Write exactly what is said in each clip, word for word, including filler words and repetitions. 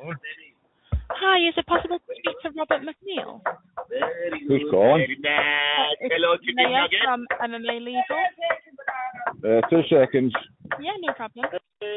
Hi, is it possible to speak to Robert McNeil? Who's calling? Uh, it's Leah from M M A Legal. Uh, two seconds. Yeah, no problem.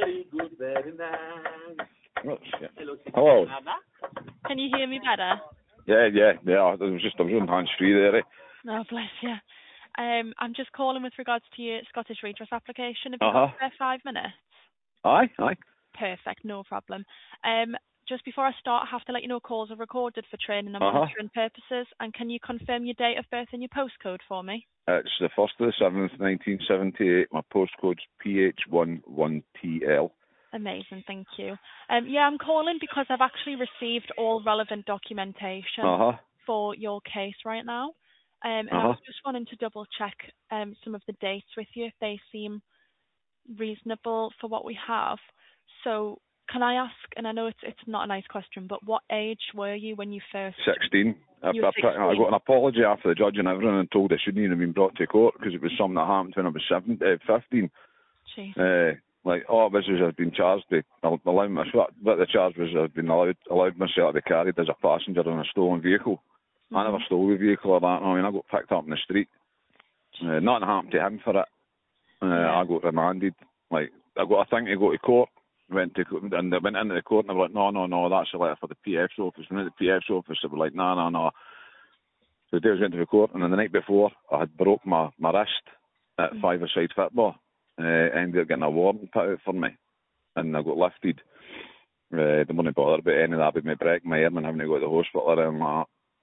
Oh, shit. Hello. Can you hear me better? Yeah, yeah, yeah. I was just I was on hands free there. Eh? Oh, bless you. Um, I'm just calling with regards to your Scottish redress application. Have you Uh-huh. got spare five minutes? Aye, aye. Perfect, no problem. Um, just before I start, I have to let you know calls are recorded for training and Uh-huh. monitoring purposes. And can you confirm your date of birth and your postcode for me? It's the first of the seventh, nineteen seventy-eight. My postcode's P H one one T L. Amazing, thank you. Um, yeah, I'm calling because I've actually received all relevant documentation Uh-huh. for your case right now. Um, and I Uh-huh. was just wanting to double check um, some of the dates with you if they seem reasonable for what we have. So can I ask, and I know it's it's not a nice question, but what age were you when you first... sixteen. I, You were I, I got an apology after the judge and everything and told I shouldn't even have been brought to court because it was something that happened when I was seven, uh, fifteen. Jeez. Uh, like, all it was was I'd been charged with allowing myself, what the charge was I'd been allowed, allowed myself to be carried as a passenger in a stolen vehicle. Mm-hmm. I never stole a vehicle or that. I mean, I got picked up in the street. Uh, nothing happened to him for it. Uh, yeah. I got remanded. Like, I got a thing to go to court. Went to and they went into the court and they were like, no, no, no, that's a letter for the P F's office. And at the P F's office, they were like, no, no, no. So the day I went to the court, and then the night before, I had broke my, my wrist at mm-hmm. five-a-side football. Uh, I ended up getting a warrant put out for me, and I got lifted. Uh, they wouldn't bother about any of that, but me breaking my arm and having to go to the hospital or anything like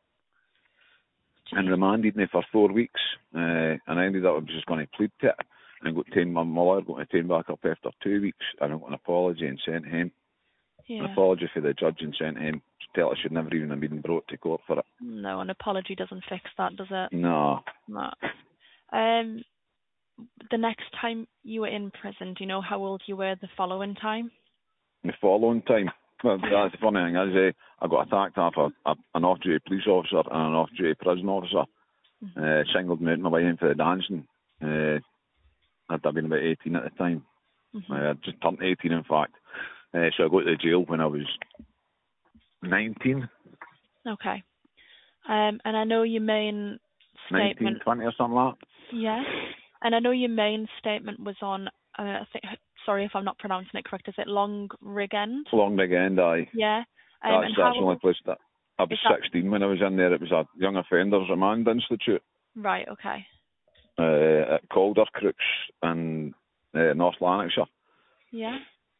that. And remanded me for four weeks, uh, and I ended up I was just going to plead to it. And got taken, my lawyer got me taken back up after two weeks, and I got an apology and sent him. Yeah. An apology for the judge and sent him. Tell I should never even have been brought to court for it. No, an apology doesn't fix that, does it? No. No. Um, the next time you were in prison, do you know how old you were the following time? The following time? Well, that's the funny thing is, uh, I got attacked off a, a, an off-duty police officer and an off-duty prison officer. Mm-hmm. Uh, singled me out my way in for the dancing. Uh, I'd have been about eighteen at the time. Mm-hmm. Uh, I'd just turned eighteen, in fact. Uh, so I got to jail when I was nineteen. Okay. Um, and I know your main statement... nineteen, twenty or something like that. Yeah. And I know your main statement was on, uh, I think, sorry if I'm not pronouncing it correct, is it Long Rigend? Long Rigend, aye. Yeah. Um, that's and that's how, the only place that... I was sixteen that... when I was in there. It was a Young Offenders Remand Institute. Right, okay. Uh, at Calder Crooks in uh, North Lanarkshire. Yeah.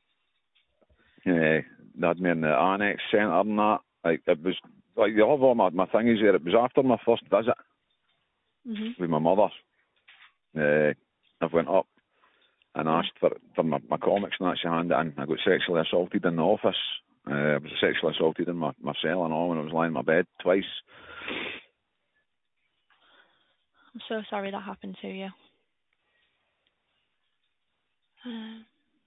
Uh, they had me in the Annex Centre and that. Like, it was, like, you have all my, my thingies there. It was after my first visit mm-hmm. with my mother. Uh, I went up and asked for for my, my comics and that she handed in. I got sexually assaulted in the office. Uh, I was sexually assaulted in my, my cell and all when I was lying in my bed twice. I'm so sorry that happened to you. Uh,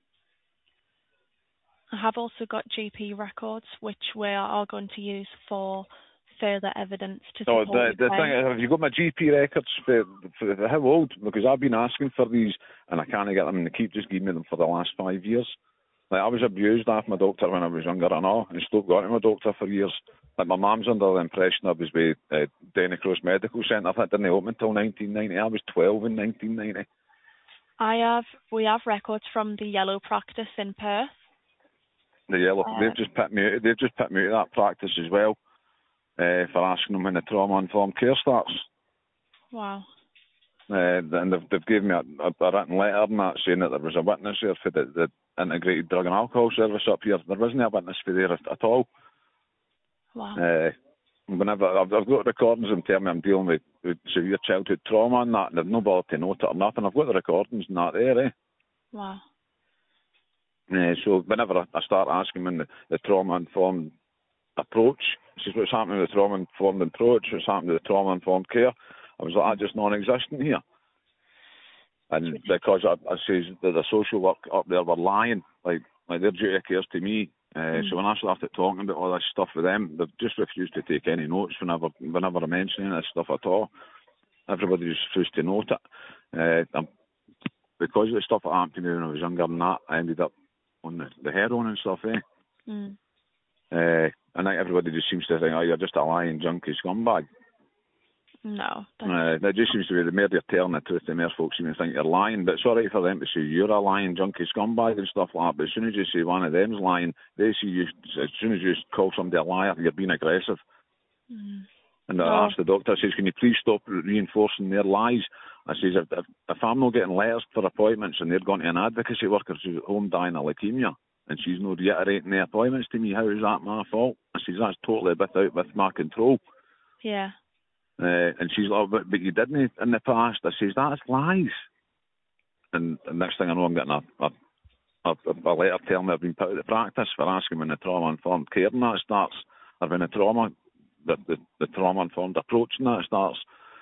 I have also got G P records, which we are going to use for further evidence to support No, the, the thing is, have you got my G P records for, for, for how old? Because I've been asking for these and I can't get them, and they keep just giving me them for the last five years. Like, I was abused after my doctor when I was younger and all, and stopped going to my doctor for years. Like, my mum's under the impression I was with uh, Denny Cross Medical Centre. That didn't open until nineteen ninety. I was twelve in nineteen ninety. I have, we have records from the Yellow practice in Perth. The Yellow, uh, they've just put me out, they've just put me out of that practice as well, uh, for asking them when the trauma-informed care starts. Wow. Uh, and they've, they've given me a, a, a written letter and that saying that there was a witness there for the, the integrated drug and alcohol service up here. There wasn't a witness for there at, at all. Wow. Uh, whenever I've, I've got recordings and tell me I'm dealing with, with severe childhood trauma and that, and they've no bother to note it or nothing. I've got the recordings and that there, eh? Wow. Uh, so whenever I, I start asking them the, the trauma-informed approach, this is what's happening with the trauma-informed approach, what's happening with the trauma-informed care, I was like, I'm just non-existent here. And because I, I say that the social work up there were lying, like, like their duty of care to me. Uh, mm. So when I started talking about all this stuff with them, they've just refused to take any notes whenever whenever I mention any of this stuff at all. Everybody just refused to note it. Uh, because of the stuff that happened to me when I was younger than that, I ended up on the, the heroin and stuff, eh? Mm. Uh, and I think everybody just seems to think, oh, you're just a lying, junkie scumbag. No. Uh, that just seems to be the more you're telling the truth, the more folks seem to think you're lying. But it's all right for them to say you're a lying, junkie scumbag and stuff like that. But as soon as you say one of them's lying, they see you. As soon as you call somebody a liar, you're being aggressive. Mm. And I No. asked the doctor, I says, can you please stop reinforcing their lies? I says, if, if, if I'm not getting letters for appointments and they're going to an advocacy worker who's at home dying of leukemia, and she's not reiterating the appointments to me, how is that my fault? I says, that's totally without with my control. Yeah. Uh, and she's like, but, but you didn't in the past. I says, that's lies. And the next thing I know, I'm getting a, a, a, a letter telling me I've been put out of practice for asking when the trauma-informed care and that starts, or when the trauma, the, the, the trauma-informed approach and that starts.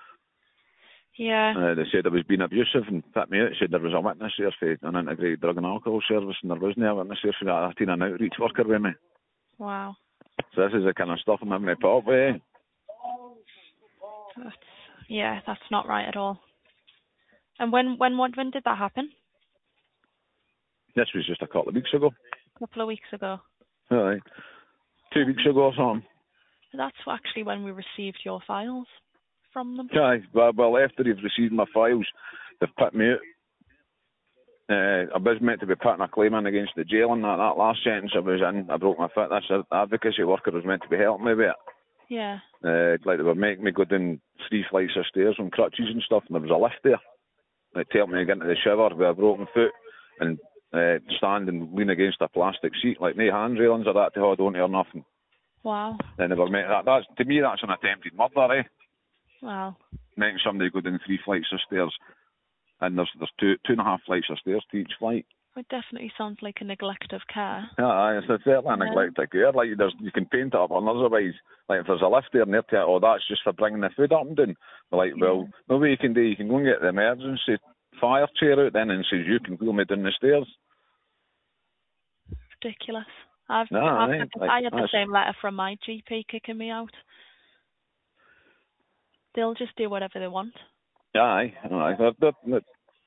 Yeah. Uh, they said I was being abusive and put me out. Said there was a witness there for an integrated drug and alcohol service, and there wasn't a witness there for that. I've been an outreach worker with me. Wow. So this is the kind of stuff I'm having to put up with. That's, yeah, that's not right at all. And when when when when did that happen? This was just a couple of weeks ago. A couple of weeks ago. All right. Two weeks ago or something. That's actually when we received your files from them. Aye, well, well, after they've received my files, they've put me out. Uh, I was meant to be putting a claim in against the jail and that, that last sentence I was in, I broke my foot. This advocacy worker was meant to be helping me with it. Yeah. Uh, like they were making me go down three flights of stairs on crutches and stuff, and there was a lift there. They told me to get into the shower with a broken foot and uh, stand and lean against a plastic seat, like no hand railings or that to hold on to or nothing. Wow. And they were making that. That's, to me, that's an attempted murder, eh? Wow. Making somebody go down three flights of stairs, and there's there's two two and a half flights of stairs to each flight. It definitely sounds like a neglect of care. Yeah, it's a certainly a Yeah. neglect of care. Like there's, you can paint it up on otherwise. Like if there's a lift there and they're telling, oh, that's just for bringing the food up and down. But like, Yeah. well, no way you can do. You can go and get the emergency fire chair out then and says you can wheel me down the stairs. Ridiculous. I've, No, I've I, had, like, I had the that's- same letter from my G P kicking me out. They'll just do whatever they want. Aye, aye. They're, they're,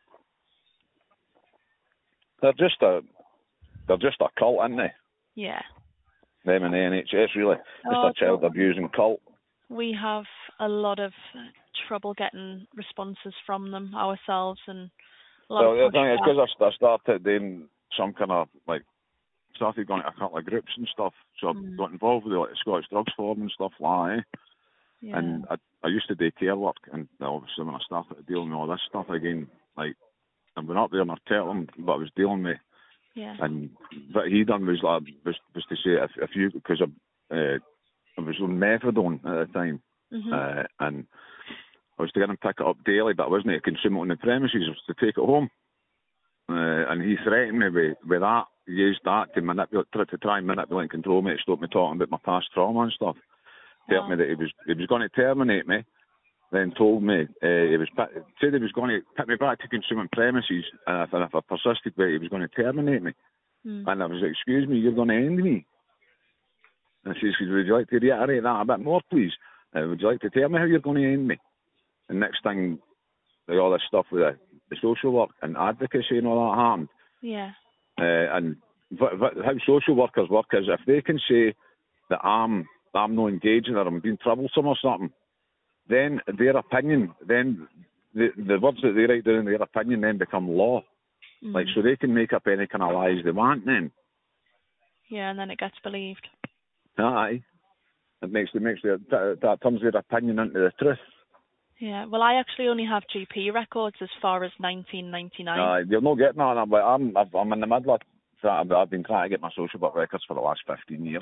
they're just a they're just a cult, aren't they? Yeah. Them and the N H S really. Just Oh, a child abusing cult. We have a lot of trouble getting responses from them ourselves, and a lot Well, of the thing is, pushback. because I, I started doing some kind of like started going to a couple of groups and stuff, so I Mm. got involved with like the Scottish Drugs Forum and stuff like that. Eh? Yeah. And I, I used to do care work, and obviously when I started dealing with all this stuff again, like I went up there and I told him what I was dealing with, yeah. and what he done was like was, was to say if, if you because I, uh, I was on methadone at the time, Mhm. uh, and I was to get him pick it up daily, but I wasn't to consume it on the premises. I was to take it home, uh, and he threatened me with, with that. He used that to manipulate, try to try and manipulate and control me, to stop me talking about my past trauma and stuff. Told Wow. me that he was he was going to terminate me, then told me uh, he was said he was going to put me back to consuming premises, and if, and if I persisted with it, he was going to terminate me. Mm. And I was like, excuse me, you're going to end me. And she says, would you like to reiterate that a bit more, please? Uh, would you like to tell me how you're going to end me? And next thing, like, all this stuff with the, the social work and advocacy and all that happened. Yeah. Uh, and v- v- how social workers work is if they can say that I'm I'm not engaging or I'm being troublesome or something, then their opinion, then the the words that they write down in their opinion then become law. Mm. Like, so they can make up any kind of lies they want then. Yeah, and then it gets believed. Aye. It makes it makes their, that, that turns their opinion into the truth. Yeah. Well, I actually only have G P records as far as nineteen ninety-nine. Aye, you're not getting that, but I'm I've, I'm in the middle of that. I've been trying to get my social work records for the last fifteen years.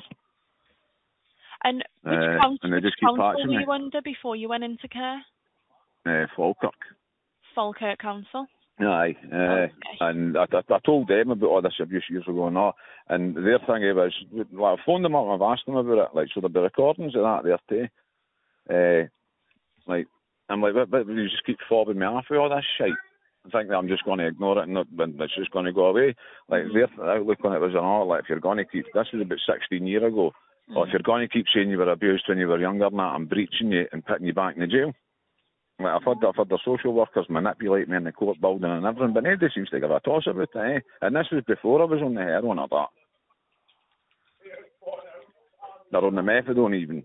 And which Uh, council, and they which just keep council patching were me. you under before you went into care? Uh, Falkirk. Falkirk Council. Aye, uh, Okay. and I, I, I told them about all this abuse years ago and all, and their thing was, like, I phoned them up and I've asked them about it, like, so there'll be recordings of that there too. Uh, like, I'm like, but, but you just keep fobbing me off with all this shit. I think that I'm just going to ignore it and not, and it's just going to go away. Like, Mm. their outlook on it was, oh, like, if you're going to keep, this was about sixteen years ago, Mm. or if you're going to keep saying you were abused when you were younger than that, I'm breaching you and putting you back in the jail. Like, I've heard, I've heard the social workers manipulate me in the court building and everything, but nobody seems to give a toss about it, eh? And this was before I was on the heroin or that. they're on the methadone even.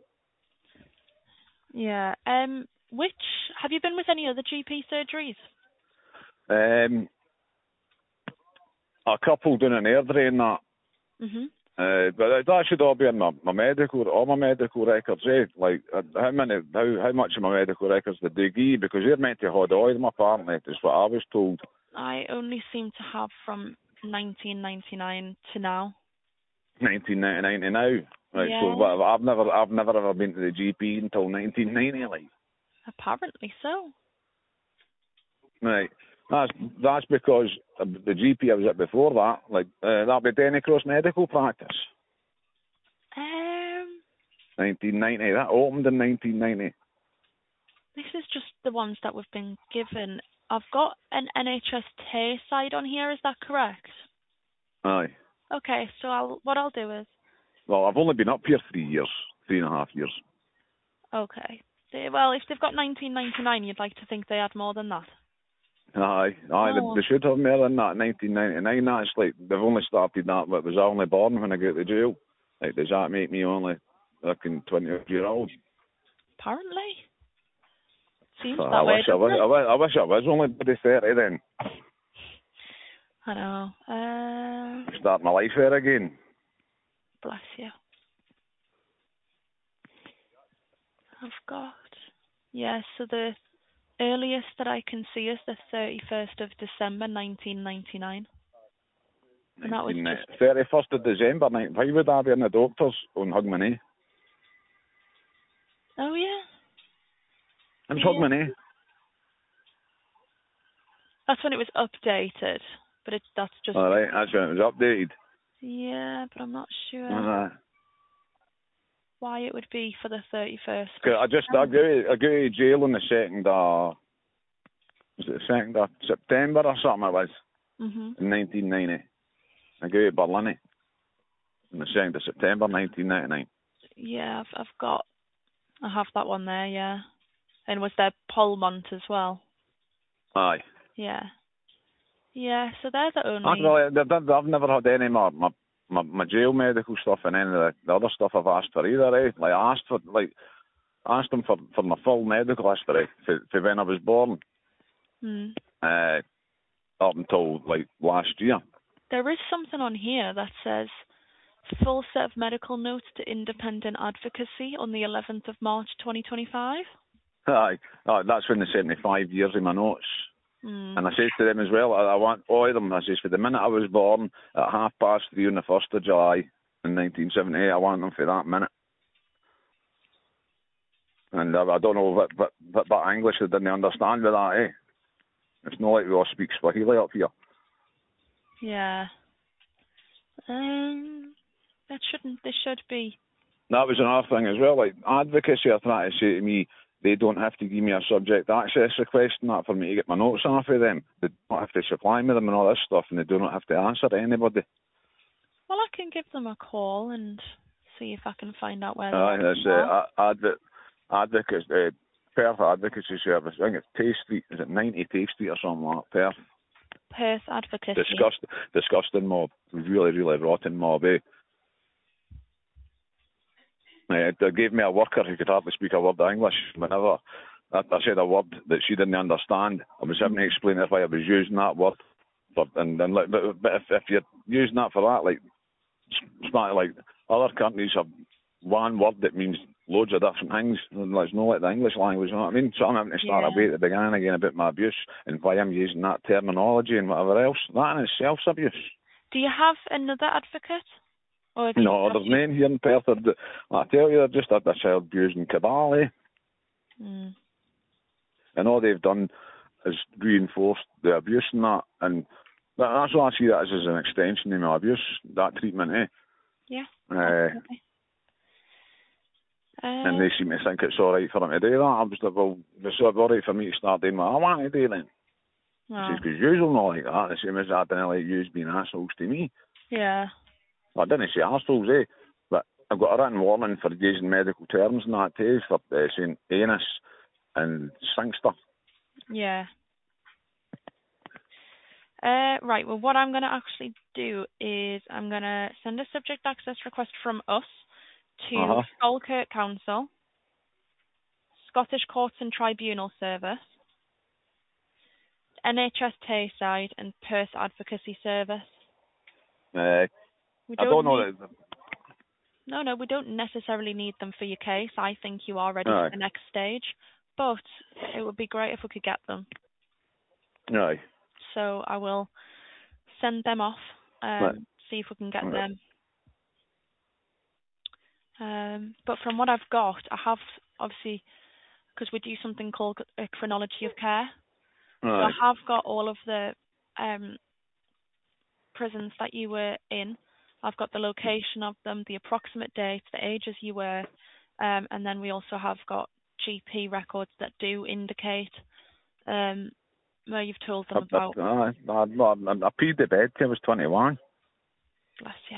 Yeah. Um. Which have you been with any other G P surgeries? Um, a couple doing an air drain that. Mhm. Uh, but that should all be in my, my medical, all my medical records, eh? Like, uh, how many, how how much of my medical records did they give? Because they're meant to hold all of them apparently, is what I was told. I only seem to have from nineteen ninety-nine to now. nineteen ninety-nine to now. Right, so Yeah. what, I've never, I've never ever been to the G P until nineteen ninety, like. Apparently so. Right. That's that's because the G P I was at before that, like, uh, that'll be Denny Cross Medical Practice. Um. nineteen ninety, that opened in nineteen ninety. This is just the ones that we've been given. I've got an N H S Tay side on here. Is that correct? Aye. Okay. So I'll what I'll do is Well, I've only been up here three years, three and a half years. okay. They, well, if they've got nineteen ninety-nine, you'd like to think they had more than that. Aye, aye, Oh. they, they should have more than that. nineteen ninety-nine. That's like they've only started that, but was I only born when I got to jail? Like, does that make me only fucking twenty year old? Apparently. Seems So I that way, wish I doesn't was. I it? wish I wish I was only bloody thirty then. I know. Uh, Start my life there again. bless you. I've got. Yeah, so the earliest that I can see is the thirty-first of December, nineteen ninety-nine. And that was just. thirty-first of December, night. Why would I be in the doctor's on Hogmanay? Oh, yeah. I'm Yeah. Hogmanay. That's when it was updated. But it, that's just. All right, that's when it was updated. Yeah, but I'm not sure Uh, why it would be for the thirty-first. I just I go I go to jail on the second. Uh, was it the second of September or something? It was Mhm. in nineteen ninety. I go to Berlin on the second of September, nineteen ninety-nine. Yeah, I've I've got. I have that one there. Yeah. And was there Polmont as well? Aye. Yeah. Yeah. So they're the only. Actually, I've I've never had any more my, my my jail medical stuff and any of the, the other stuff I've asked for either. Eh? Like I asked for like asked them for, for my full medical history for, for when I was born. Hmm. Uh, up until like last year. There is something on here that says full set of medical notes to independent advocacy on the eleventh of March twenty twenty-five. Aye, aye, that's when they sent me five years of my notes. Mm. And I says to them as well, I, I want all of them. I says, for the minute I was born at half past three on the first of July in nineteen seventy-eight, I want them for that minute. And uh, I don't know what, what, what, what English they didn't understand with that, eh? It's not like we all speak Swahili up here. Yeah. Um. That shouldn't. This should be. That was another thing as well. Like, advocacy are trying to say to me, they don't have to give me a subject access request and that for me to get my notes off of them. They don't have to supply me them and all this stuff, and they do not have to answer to anybody. Well, I can give them a call and see if I can find out where they Aye, that's are. uh, adv- advocacy, uh, Perth Advocacy Service. I think it's Tay Street. Is it ninety Tay Street or something like that? Perth. Perth Advocacy. Disgust, disgusting mob. Really, really rotten mob, eh? Uh, they gave me a worker who could hardly speak a word of English. Whenever I, I said a word that she didn't understand, I was having to explain to her why I was using that word. But and, and like, but, but if, if you're using that for that, like, it's not like other countries have one word that means loads of different things. And it's not like the English language, you know what I mean? So I'm having to start Yeah. away at the beginning again about my abuse and why I'm using that terminology and whatever else. That in itself is abuse. Do you have another advocate? Or have No, you there's none here in Perth. I tell you, they're just a, a child abusing cabal, eh? Mm. And all they've done is reinforced the abuse and that. And that, that's what I see that as, as an extension of my abuse, that treatment, eh? Yeah. Uh, uh, and they seem to think it's all right for them to do that. I was like, well, it's all right for me to start doing what I want to do then. well, Because you're not like that, the same as I didn't like you being assholes to me. yeah. I didn't say assholes, eh? But I've got a written warning for using medical terms and that too, for uh, saying anus and sphincter. Yeah. Uh, right, well, what I'm going to actually do is I'm going to send a subject access request from us to Uh-huh. Falkirk Council, Scottish Courts and Tribunal Service, N H S Tayside, and Perth Advocacy Service. Uh, We I don't don't know need, that. no, no, we don't necessarily need them for your case. I think you are ready Aye. for the next stage, but it would be great if we could get them. Aye. So I will send them off, um, Right. see if we can get Right. them. Um, but from what I've got, I have obviously, because we do something called a chronology of care. So I Aye. have got all of the um, prisons that you were in. I've got the location of them, the approximate dates, the ages you were, um, and then we also have got G P records that do indicate um, where you've told them I, about. I, I, I, I peed the bed till I was twenty-one. Bless you.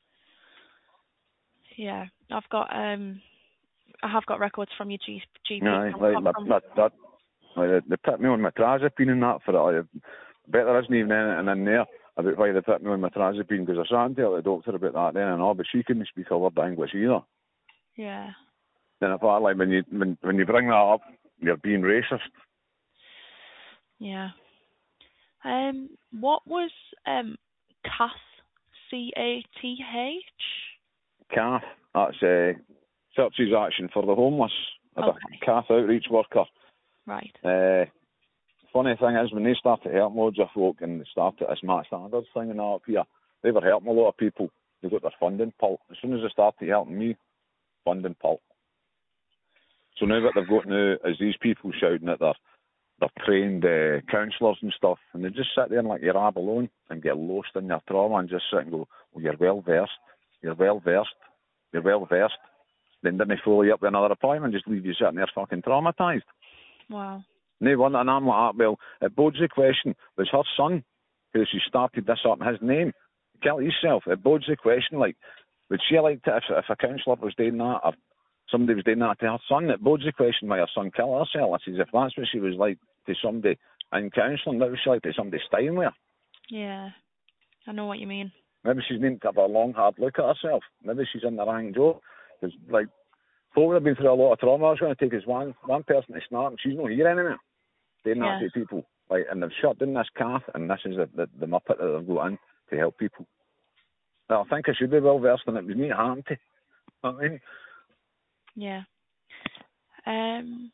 Yeah, I've got um, I have got records from your G- GP. Aye, from- like, from- that, that, that, like, they put me on metrazepine and that for it. I bet there isn't even anything in there about why they put me on metrazepine, because I sat and tell the doctor about that then and all, but she couldn't speak a word of English either. Yeah. Then I thought, like, when you when, when you bring that up, you're being racist. Yeah. Um, what was um, C A T, C A T H? C A F, that's uh, Churches Action for the Homeless. I'm Okay. a C A F outreach worker. Right. Uh, funny thing is, when they started helping loads of folk and they started this Matt Standards thing and all up here, they were helping a lot of people. They got their funding pulled. As soon as they started helping me, funding pulled. So now what they've got now is these people shouting at their, their trained uh, counsellors and stuff, and they just sit there and like you're abalone and get lost in their trauma and just sit and go, well, you're well versed, you're well versed, you're well versed. Then didn't follow you up with another appointment, just leave you sitting there fucking traumatised. Wow. No wonder, and I'm like, well, it bodes the question, was her son, who she started this up in his name, kill yourself? It bodes the question, like, would she like to, if, if a counsellor was doing that, or somebody was doing that to her son, it bodes the question why her son killed herself. I says, if that's what she was like to somebody in counselling, what was she like to somebody staying with her? Yeah. I know what you mean. Maybe she's needing to have a long, hard look at herself. Maybe she's in the wrong job. Because, like, folk have been through a lot of trauma. All it's going to take is one, one person to snap, and she's not here anymore. Doing Yeah. that to people. Like, and they've shut down this C A F, and this is the, the, the muppet that they've got in to help people. Well, I think I should be well versed in it. It was me it happened to. I mean, Yeah. Um.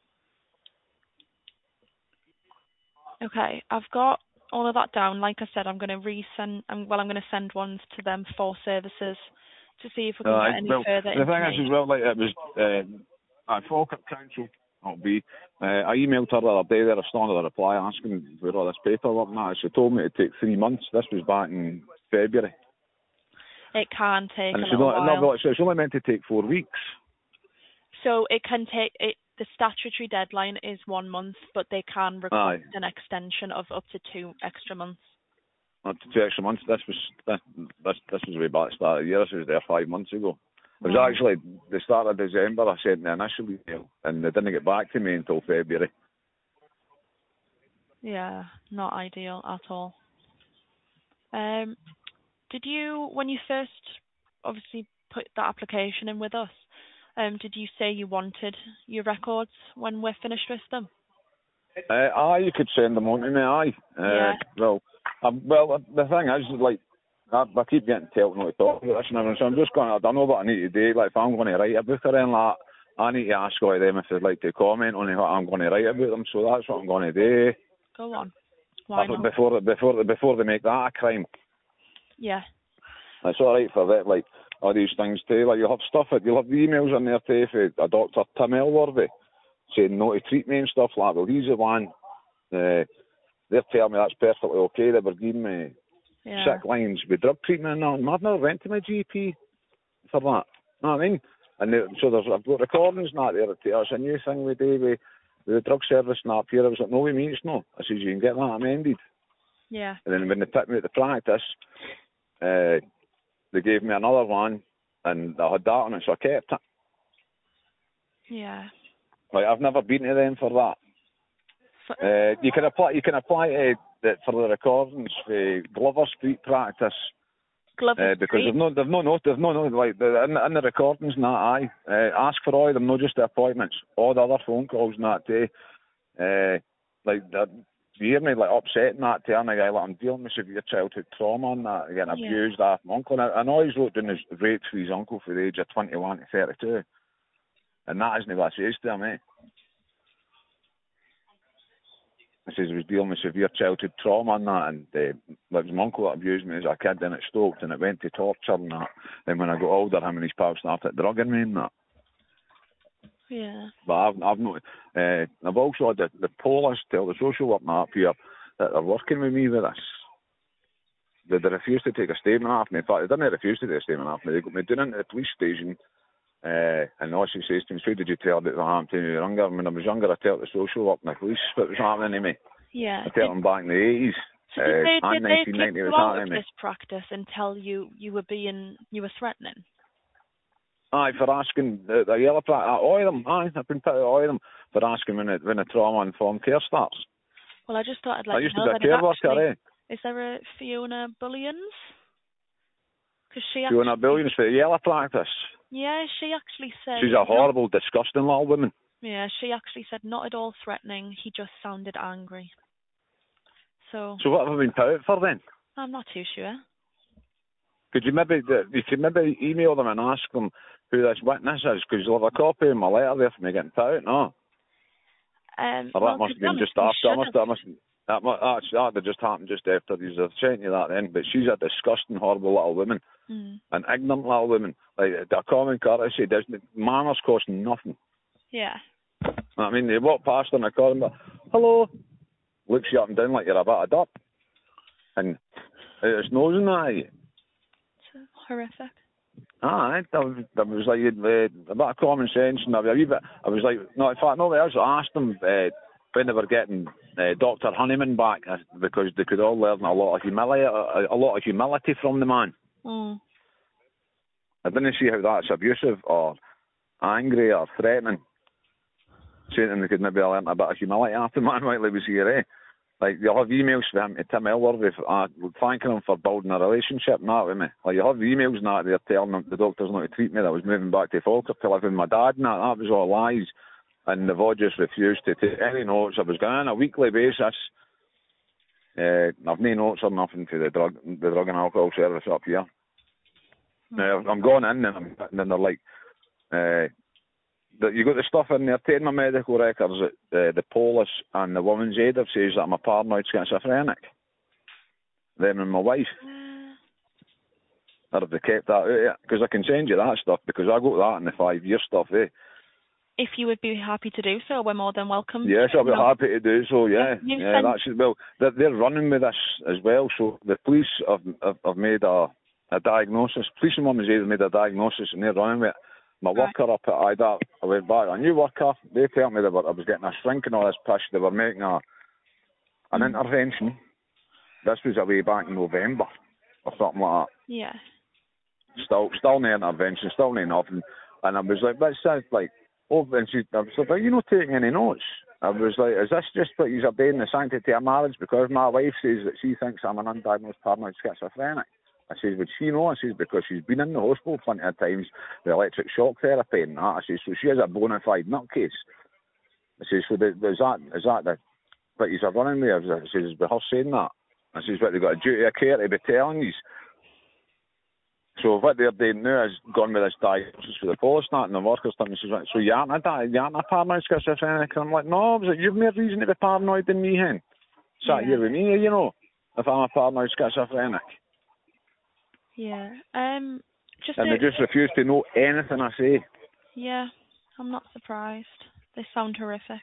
Okay, I've got all of that down. Like I said, I'm going to resend. I'm, well, I'm going to send ones to them for services to see if we can uh, get any well, further the thing is, information. as well, like, it was uh, at Falkirk Council, it'll be, uh, I emailed her the other day there, I started a reply asking where all this paperwork and that. She told me it'd take three months. This was back in February. It can take And a it's, little not, while. not, so it's only meant to take four weeks. So it can take it. The statutory deadline is one month, but they can request Aye. an extension of up to two extra months. Not two extra months. This was this this, this was way back at the start of the year. This was there five months ago. It was Wow. actually the start of December. I sent the initial email, and they didn't get back to me until February. Yeah, not ideal at all. Um, did you, when you first obviously put that application in with us, um, did you say you wanted your records when we're finished with them? Uh, aye, you could send them on to me. Aye. Uh, Yeah. Well, um, well, the thing is, like, I, I keep getting told not to talk about this and everything, so I'm just going. I don't know what I need to do. Like, if I'm going to write a book or anything like that, I need to ask all of them if they'd like to comment on what I'm going to write about them. So that's what I'm going to do. Go on. Why not? Before before before they make that a crime. Yeah. It's all right for that, like, all these things too. Like, you'll have stuff, you'll have the emails in there too for a Doctor Tim Elworthy saying no to treat me and stuff like that. Well, he's the one, uh, they're telling me that's perfectly okay. They were giving me Yeah. sick lines with drug treatment and all. I've never went to my G P for that. You know what I mean? And they, so there's, I've got recordings and that there that tell us a new thing we do with, with the drug service and that up here. I was like, no, we mean it's no. I says, you can get that amended. Yeah. And then when they took me to practice, uh, they gave me another one, and I had that on it, so I kept it. Yeah. Like, I've never been to them for that. For, Uh, you can apply. You can apply to the, for the recordings for Glover Street practice Glover Uh, because Street. they've no, they've no, no, they've no, no, like the, in, the, in the recordings and that, aye. Uh, ask for all of them, not just the appointments, all the other phone calls and that too. Uh, like the, you hear me like upsetting that to a guy like I'm dealing with severe childhood trauma and that, getting Yeah. abused after my uncle. And I, I know he's wrote down his raped for his uncle for the age of twenty-one to thirty-two, and that isn't what I says to him, eh? I says he was dealing with severe childhood trauma and that, and uh, like my uncle that abused me as a kid, and it stoked, and it went to torture and that. Then when I got older, him and his pals started drugging me and that. Yeah. But I've, I've not. Uh, I've also had the, the Polish tell the social worker up here that they're working with me with this. They, they refused to take a statement off me. In fact, they didn't refuse to take a statement off me. They got me down into the police station, uh, and all she says to me, "Who did you tell about what happened to me when you were younger?" When I was younger, I told the social worker and the police what was happening to me. Yeah. I told them back in the eighties. So did they, uh, did and they nineteen kick ninety you was out of happening to me. this practice and tell you you were being, you were threatening? Aye, for asking the, the yellow practice, all of them, aye, I've been put out all of them for asking when, it, when the trauma-informed care starts. Well, I just thought I'd let I you used to know be a that care it worker, actually, eh? is there a Fiona Bullions? Because she Doing actually, a billions for the yellow practice. yeah, she actually said, She's a horrible, disgusting little woman. yeah, she actually said not at all threatening, he just sounded angry. So, So what have I been put out for then? I'm not too sure. Could you maybe you could maybe email them and ask them who this witness is? Because you'll have a copy of my letter there for me getting put out, no? Um, Or well, that must to have be been honest, just we after. That should must, have. that must, that must, that, that just happened just after these have sent you that then. But she's a disgusting, horrible little woman. Mm. An ignorant little woman. Like, a common courtesy doesn't, manners cost nothing. Yeah. I mean, they walk past her in a car and go, hello, looks you up and down like you're a bit of dirt. And it's nosing at you. It's horrific. Aye, that was, that was like uh, a bit of common sense and a wee bit. I was like, no, in fact, nobody else asked them uh, when they were getting uh, Doctor Honeyman back uh, because they could all learn a lot of humility, a, a lot of humility from the man. Mm. I didn't see how that's abusive or angry or threatening. Saying they could maybe learn a bit of humility after the man while he was here, eh? Like, you'll have emails from him to Tim Elworthy uh, thanking him for building a relationship and that with me. Like, you'll have emails and that there telling him the doctor's not to treat me, that I was moving back to Falkirk to live with my dad and that. That was all lies. And they've all just refused to take any notes. I was going on a weekly basis. Uh, I've no notes or nothing for the drug the drug and alcohol service up here. Mm. Now, I'm going in and, I'm, and then they're like, uh, the, you got the stuff in there, taking my medical records, uh, the police and the woman's aid have says that I'm a paranoid schizophrenic. Them and my wife. Or have they kept that out? Because I can send you that stuff, because I got that in the five-year stuff, eh? If you would be happy to do so, we're more than welcome. Yes, I'll be no. happy to do so, yeah. You yeah, send... that's, well, they're, they're running with this as well, so the police have, have, have made a, a diagnosis. Police and women's aid have made a diagnosis and they're running with it. My right. worker up at I D A, I went back, a new worker, they tell me they were, I was getting a shrink and all this pish, they were making a an mm. intervention. This was away back in November, or something like that. Yeah. Still, still no intervention, still no nothing. And I was like, but it sounds like, oh, and she, I was like, are you not taking any notes? I was like, is this just what you're obeying the sanctity of marriage? Because my wife says that she thinks I'm an undiagnosed paranoid schizophrenic. I says, would she know? I says, because she's been in the hospital plenty of times with electric shock therapy and that. I says, so she is a bona fide nutcase. I says, so the, is that is that the what you're running with? I says, with her saying that. I says, but they've got a duty of care to be telling you. So what they're doing now is gone with this diagnosis for the police and the workers. And says, so you aren't a, you aren't a paranoid schizophrenic? And I'm like, no, I was like, you've more reason to be paranoid than me, hen. Sat yeah. here with me, you know, if I'm a paranoid schizophrenic. Yeah. Um. Just and a, they just refuse to know anything I say. Yeah, I'm not surprised. They sound horrific.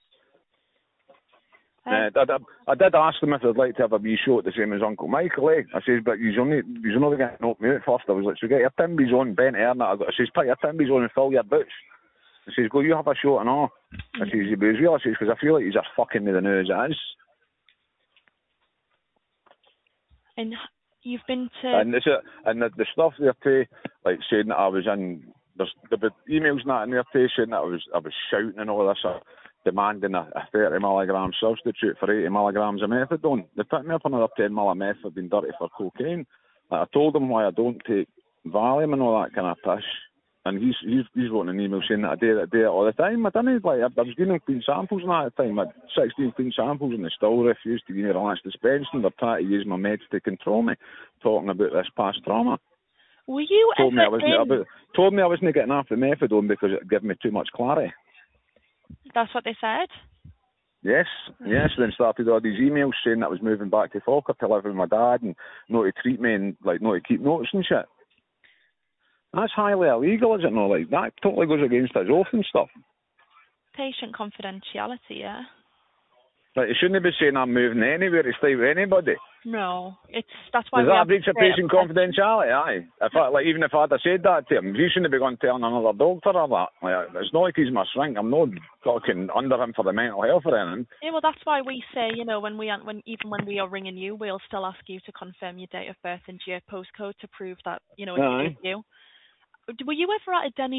Um, uh, I, I, I did ask them if they'd like to have a wee show the same as Uncle Michael, eh? I says, but you're only, you're only going to knock me out first. I was like, so get your Timbies on, bent Erna. I says, put your Timbies on and fill your boots. I says, go, you have a show and all. I says, you be as real. I says, because I feel like you're fucking me the news as it is. And you've been to... And, it's a, and the, the stuff there too, like saying that I was in, there's the emails and that in there too, saying that I was, I was shouting and all this, uh, demanding a, a thirty milligram substitute for eighty milligrams of methadone. They put me up on another ten mil of meth for being dirty for cocaine. Like, I told him why I don't take Valium and all that kind of pish. And he's he's he's writing an email saying that I do that, do it all the time. I didn't, like, I, I was giving him clean samples and that at the time. I had sixteen clean samples and they still refused to give me relaxed suspension. They're trying to use my meds to control me, talking about this past trauma. Were you told ever me I wasn't in... about, told me I wasn't getting off the methadone because it gave me too much clarity. That's what they said? Yes, yes. Then started all these emails saying that I was moving back to Falkirk to live with my dad and not to treat me and like not to keep notes and shit. That's highly illegal, is it not? Like that totally goes against his oath and stuff. Patient confidentiality, yeah. Like, you shouldn't be saying I'm moving anywhere to stay with anybody. No, it's that's why Does we that have breach of patient confidentiality? Aye. If I, like, even if I'd have said that to him, he shouldn't be going telling another doctor or that. Like, it's not like he's my shrink. I'm not talking under him for the mental health or anything. Yeah, well, that's why we say, you know, when we when even when we are ringing you, we'll still ask you to confirm your date of birth and your postcode to prove that, you know, it's Aye. you. Were you ever at a Denny